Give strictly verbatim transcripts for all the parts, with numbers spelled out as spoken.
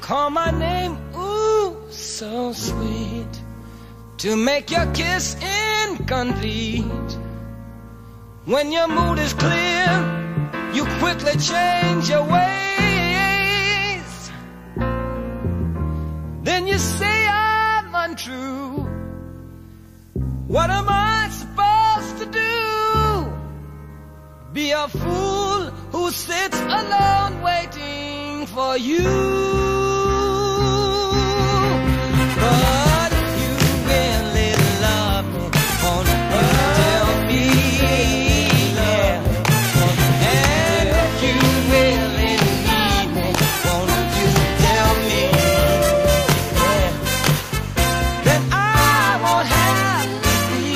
call my name, ooh, so sweet, to make your kiss incomplete. When your mood is clear, you quickly change your ways. Then you say I'm untrue. What am I supposed to do? Be a fool who sits alone waiting for you. But you really love me, won't you tell me? Yeah. And if you really need me, won't you tell me? Yeah. Then I won't have to be.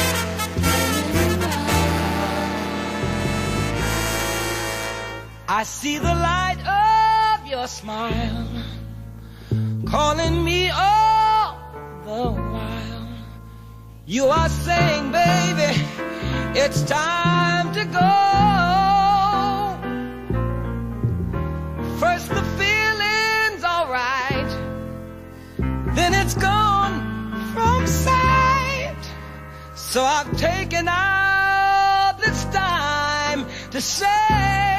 I see the light of your smile calling me all the while. You are saying, baby, it's time to go. First the feeling's alright, then it's gone from sight. So I've taken out this time to say